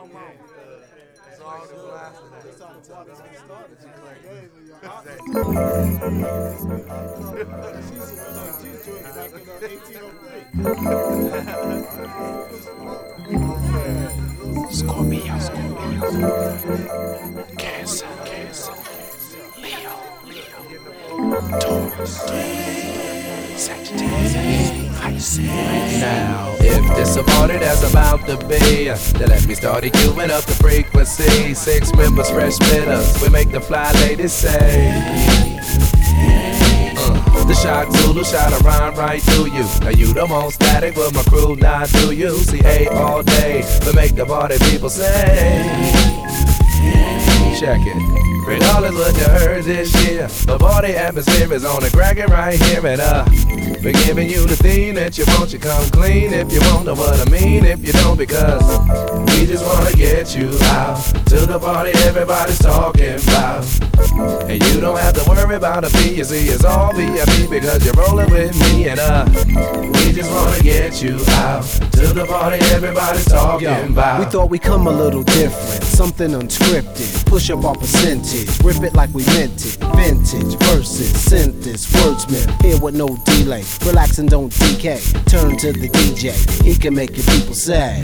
It's all good laughter. Scorpio, Cancer, Leo, Taurus, Sagittarius, Pisces. Now, if this a party that's about to be, then let me start queuing up the frequency. 6 members, fresh spitters, we make the fly ladies say. The shot Zulu shot a rhyme right through you. Now you the most static, but my crew not do you. CA all day, but make the party people say. Check it. Regardless what you heard this year, the party atmosphere is on the crackin' right here. And we're giving you the theme that you want. You come clean if you want, know what I mean. If you don't, because we just wanna get you out to the party everybody's talking about. And you don't have to worry about a fee, you see it's all VIP because you're rolling with me. And we just wanna get you out to the party everybody's talking about. We thought we'd come a little different, something unscripted. Push up our percentage, rip it like we meant it. Vintage verses, synthesis, wordsmith, here with no delay. Relax and don't decay, turn to the DJ, he can make your people say.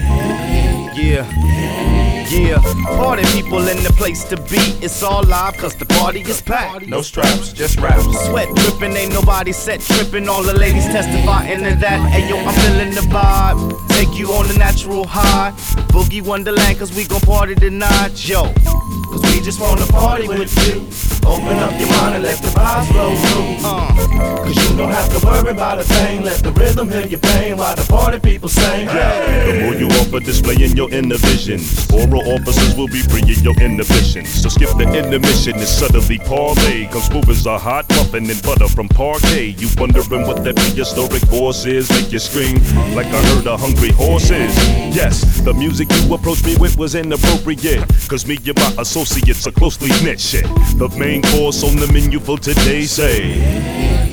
Yeah, party people in the place to be. It's all live cause the party is packed. No straps, just raps. Sweat dripping, ain't nobody set tripping. All the ladies testifying to that. Ayo, I'm feeling the vibe. Take you on the natural high. Boogie Wonderland cause we gon' party tonight, yo. Cause we just wanna party with you. Open up your mind and let the vibes flow through. Cause you don't have to worry about a thing. Let the rhythm heal your pain while the party people sing. The more you offer, displaying your inner visions. Oral officers will be freeing your inhibitions. So skip the intermission and suddenly parlay. Come smooth as a hot muffin and butter from parquet. You wondering what that prehistoric force is? Make you scream like I heard a hungry horse is. Yes, the music you approached me with was inappropriate. Cause me and my associates are closely knit shit. The main course on the menu for today say.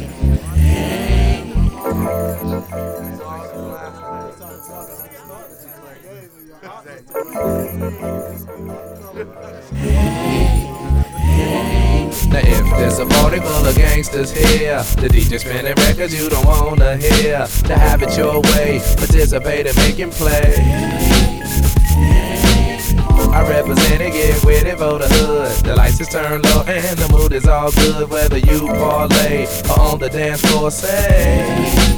Now if there's a party full of gangsters here, the DJ spinning records you don't wanna hear. To have it your way, participate and make him play. I represent it, get with it for the hood. The lights is turned low and the mood is all good. Whether you parlay or on the dance floor, say.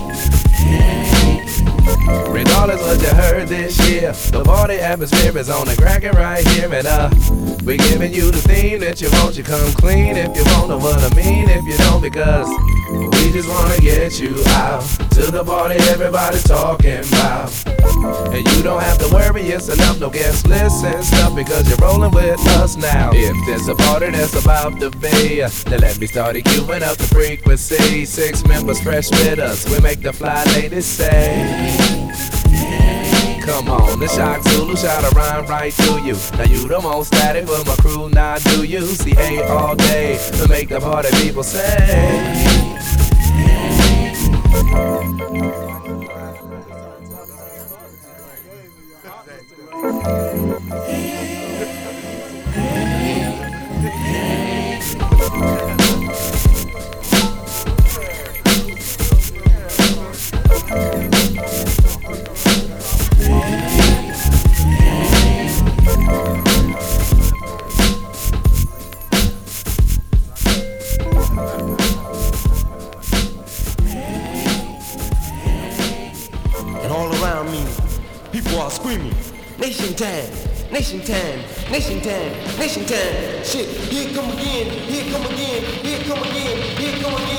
Regardless what you heard this year, the party atmosphere is on the crackin' right here. And we're giving you the theme that you want. You come clean if you want, know what I mean. If you don't, because we just wanna get you out to the party everybody's talking about. And you don't have to worry, it's enough, no guest list and stuff, because you're rolling with us now. If there's a party that's about to be, then let me start queuing up the frequency. 6 members, fresh with us, we make the fly ladies say. Come on, the shock Zulu shot a rhyme right through you. Now you the most static, but my crew not do you. CA all day to make the party people say. And all around me, people are screaming, Nation time, Nation time, Nation time, Nation time. Shit, here it come again, here it come again, here it come again, here it come again.